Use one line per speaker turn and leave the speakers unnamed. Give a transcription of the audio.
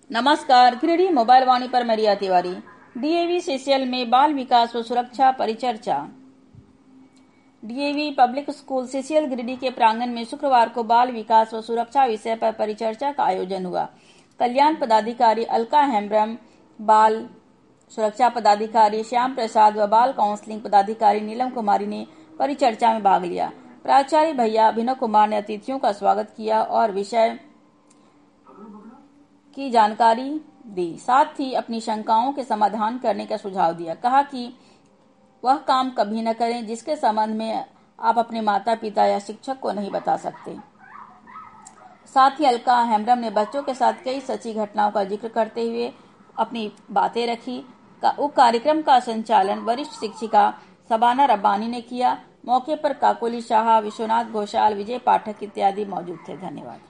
नमस्कार, greedy mobile वाणी पर मैं रिया तिवारी। डीएवी सीसीएल में बाल विकास व सुरक्षा परिचर्चा। DAV public school CCL Giridih के प्रांगण में शुक्रवार को बाल विकास व सुरक्षा विषय पर परिचर्चा का आयोजन हुआ। कल्याण पदाधिकारी अलका हेम्ब्रम, बाल सुरक्षा पदाधिकारी श्याम प्रसाद व बाल काउंसलिंग पदाधिकारी नीलम कुमारी ने परिचर्चा में भाग लिया। प्राचार्य भैया अभिनव कुमार ने अतिथियों का स्वागत किया और विषय की जानकारी दी, साथ ही अपनी शंकाओं के समाधान करने का सुझाव दिया। कहा कि वह काम कभी न करें जिसके संबंध में आप अपने माता पिता या शिक्षक को नहीं बता सकते। साथ ही अलका हेम्ब्रम ने बच्चों के साथ कई सच्ची घटनाओं का जिक्र करते हुए अपनी बातें रखी। कार्यक्रम का संचालन वरिष्ठ शिक्षिका शबाना रब्बानी ने किया। मौके पर काकोली शाह, विश्वनाथ घोषाल, विजय पाठक इत्यादि मौजूद थे। धन्यवाद।